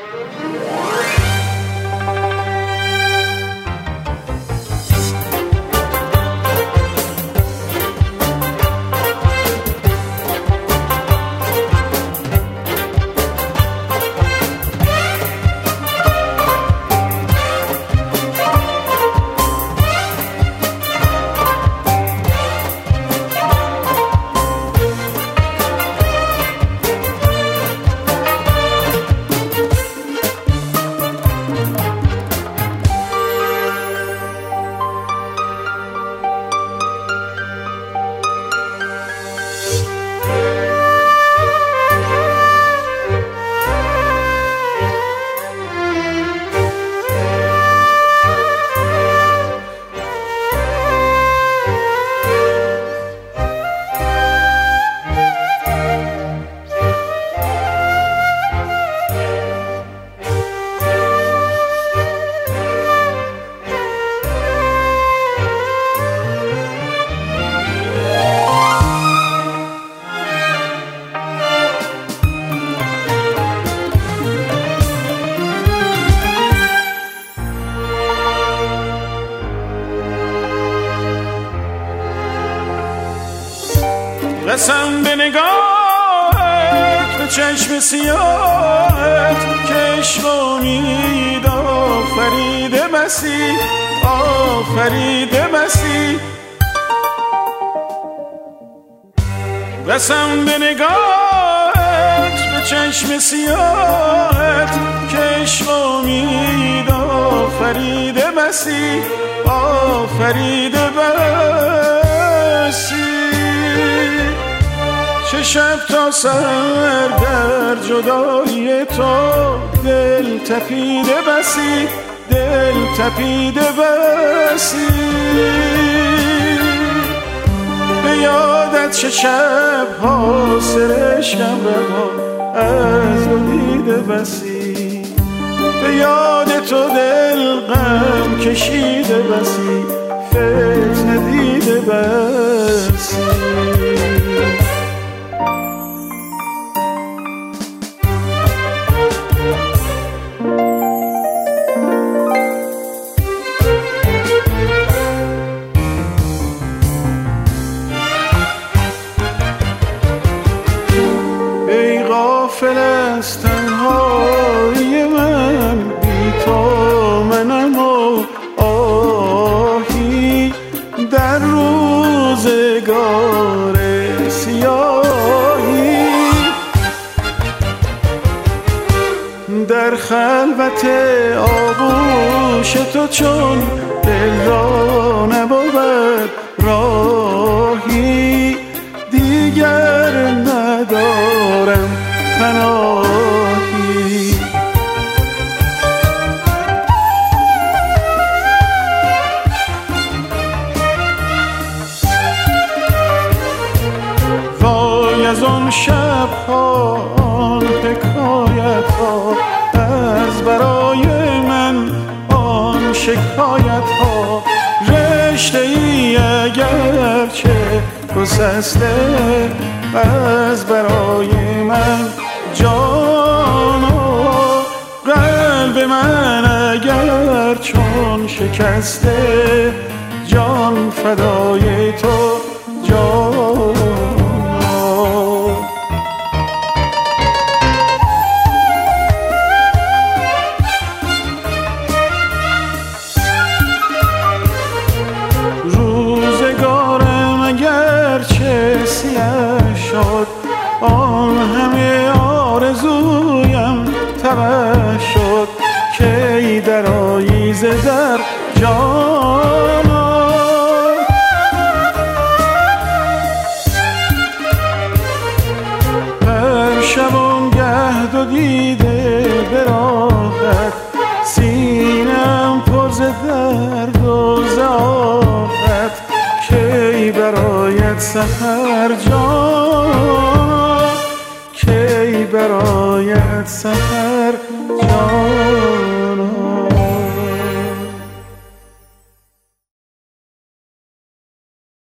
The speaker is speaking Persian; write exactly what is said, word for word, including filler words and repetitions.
قسم به نگاهت به چشم سیاهت که عشق امید آفریده مسیح آفریده مسیح قسم به نگاهت به چشم سیاهت که عشق امید آفریده مسیح آفریده مسیح چه شب تا سر در جدایی تو دل تپیده بسی دل تپیده بسی به یادت چه شب ها سرشکم رها از دو دیده بسی به یاد تو دل غم کشیده بسی فتنه دیده بسی غافل از تنهایی من بی تو منم و آهی در روزگار سیاهی در خلوت آغوش تو چون دل را نبود راهی دیگر ندارم پناهی وای از آن شب‌ها آن حکایت‌ها از برای من آن شکایت‌ها رشته‌ای اگرچه گسسته از برای من جانا قلب من اگر چون شکسته جان فدای تو جانا روزگارم اگرچه سیاه شد آن همه آرزویم تبه شد کی درآیی ز در جانا هر شبانگه دو دیده به راحت سینه‌ام پر ز درد و ز آفت کی برایت سحر جان کی برایت سحر جان